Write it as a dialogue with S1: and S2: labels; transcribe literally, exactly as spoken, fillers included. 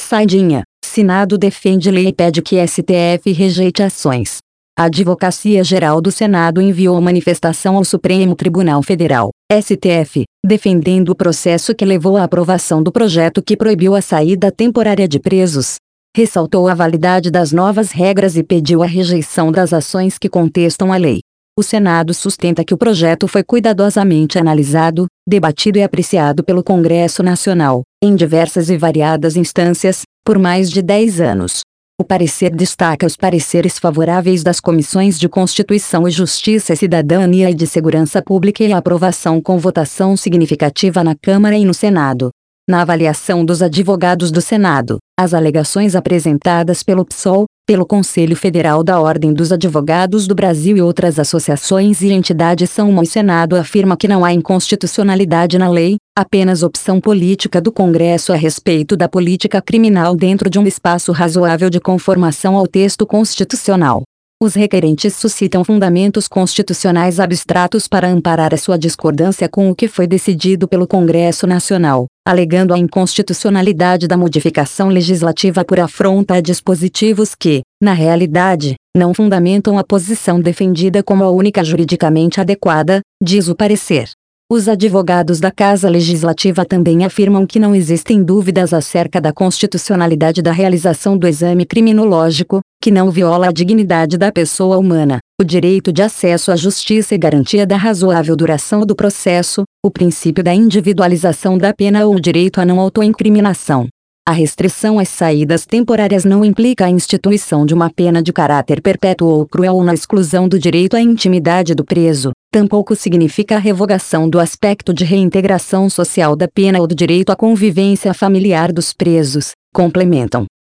S1: Saidinha, Senado defende lei e pede que S T F rejeite ações. A Advocacia Geral do Senado enviou manifestação ao Supremo Tribunal Federal, S T F, defendendo o processo que levou à aprovação do projeto que proibiu a saída temporária de presos. Ressaltou a validade das novas regras e pediu a rejeição das ações que contestam a lei. O Senado sustenta que o projeto foi cuidadosamente analisado, debatido e apreciado pelo Congresso Nacional, em diversas e variadas instâncias, por mais de dez anos. O parecer destaca os pareceres favoráveis das Comissões de Constituição e Justiça e Cidadania e de Segurança Pública e a aprovação com votação significativa na Câmara e no Senado. Na avaliação dos advogados do Senado, as alegações apresentadas pelo P SOL, pelo Conselho Federal da Ordem dos Advogados do Brasil e outras associações e entidades são uma. O Senado afirma que não há inconstitucionalidade na lei, apenas opção política do Congresso a respeito da política criminal dentro de um espaço razoável de conformação ao texto constitucional. Os requerentes suscitam fundamentos constitucionais abstratos para amparar a sua discordância com o que foi decidido pelo Congresso Nacional, alegando a inconstitucionalidade da modificação legislativa por afronta a dispositivos que, na realidade, não fundamentam a posição defendida como a única juridicamente adequada, diz o parecer. Os advogados da Casa Legislativa também afirmam que não existem dúvidas acerca da constitucionalidade da realização do exame criminológico, que não viola a dignidade da pessoa humana, o direito de acesso à justiça e garantia da razoável duração do processo, o princípio da individualização da pena ou o direito à não autoincriminação. A restrição às saídas temporárias não implica a instituição de uma pena de caráter perpétuo ou cruel ou na exclusão do direito à intimidade do preso, tampouco significa a revogação do aspecto de reintegração social da pena ou do direito à convivência familiar dos presos, complementam.